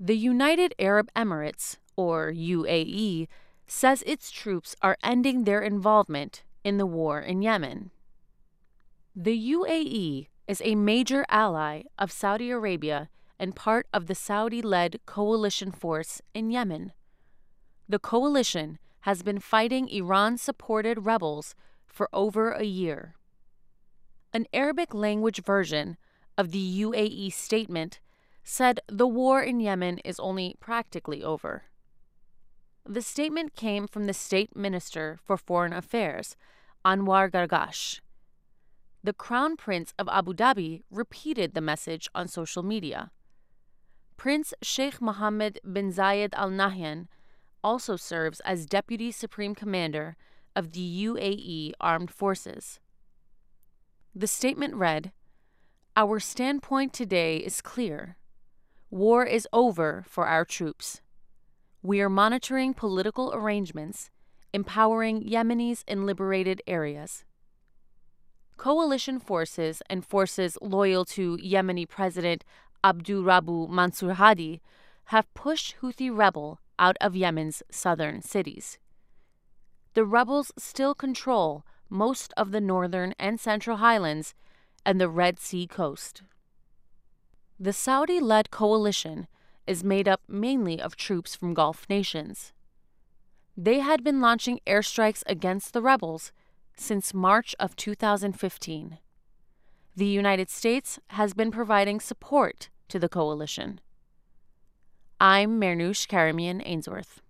The United Arab Emirates, or UAE, says its troops are ending their involvement in the war in Yemen. The UAE is a major ally of Saudi Arabia and part of the Saudi-led coalition force in Yemen. The coalition has been fighting Iran-supported rebels for over a year. An Arabic-language version of the UAE statement said the war in Yemen is only practically over. The statement came from the State Minister for Foreign Affairs, Anwar Gargash. The Crown Prince of Abu Dhabi repeated the message on social media. Prince Sheikh Mohammed bin Zayed Al Nahyan also serves as Deputy Supreme Commander of the UAE Armed Forces. The statement read, "Our standpoint today is clear. War is over for our troops. We are monitoring political arrangements, empowering Yemenis in liberated areas." Coalition forces and forces loyal to Yemeni President Abdurrabu Mansur Hadi have pushed Houthi rebel out of Yemen's southern cities. The rebels still control most of the northern and central highlands and the Red Sea coast. The Saudi-led coalition is made up mainly of troops from Gulf nations. They had been launching airstrikes against the rebels since March of 2015. The United States has been providing support to the coalition. I'm Mernoush Karamian Ainsworth.